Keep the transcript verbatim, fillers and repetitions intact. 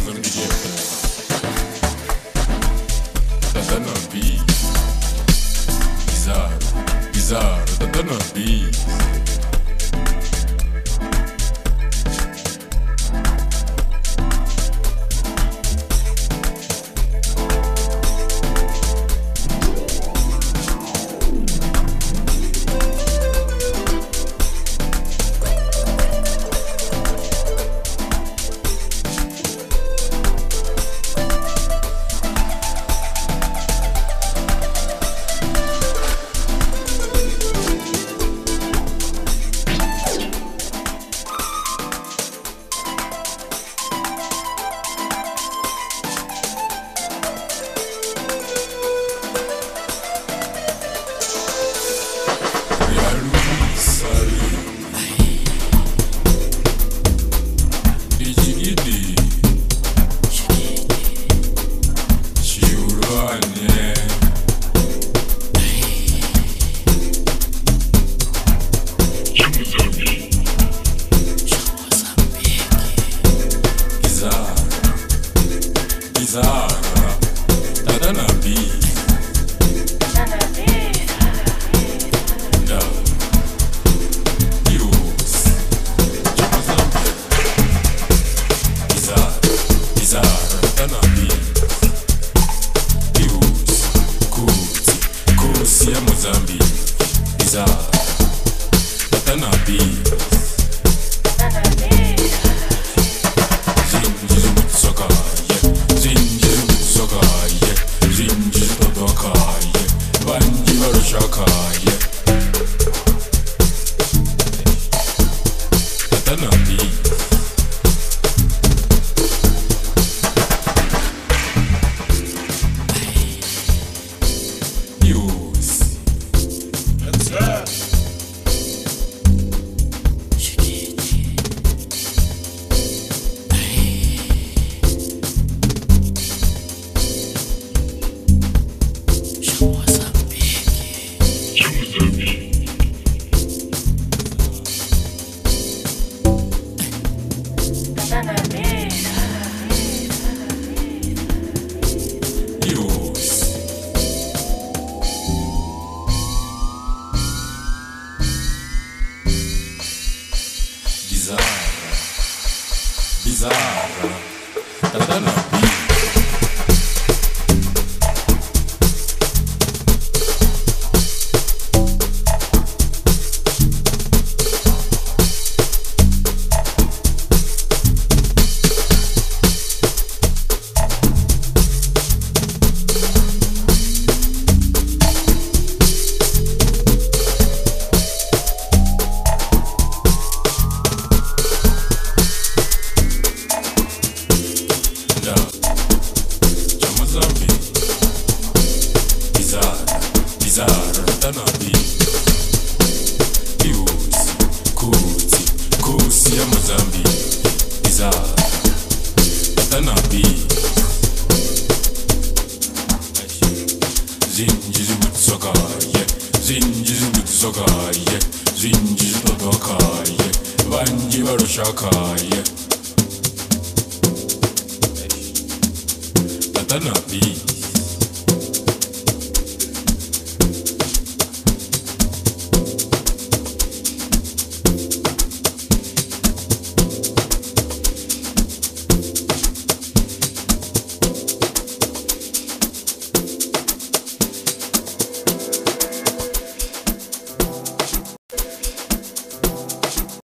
Mozambique. Tatana B. Bizarre, bizarre, Tatana B. Bizarre, Tatana B. No. Use. Bizarre, bizarre, Tatana B. Use. Kuti, Kusi ya Mozambique. Bizarre, Tatana B. Bizarre, bizarre, Tatana B. Bizarre, Tatana B. Use, Kuti, Kusi ya Mozambique. Bizarre, Tatana B. Zinjiri mutsoka, yeah. Zinjiri mutsoka, yeah. Zinjiri totoka, yeah. Banji baroshaka, yeah. Tatana B.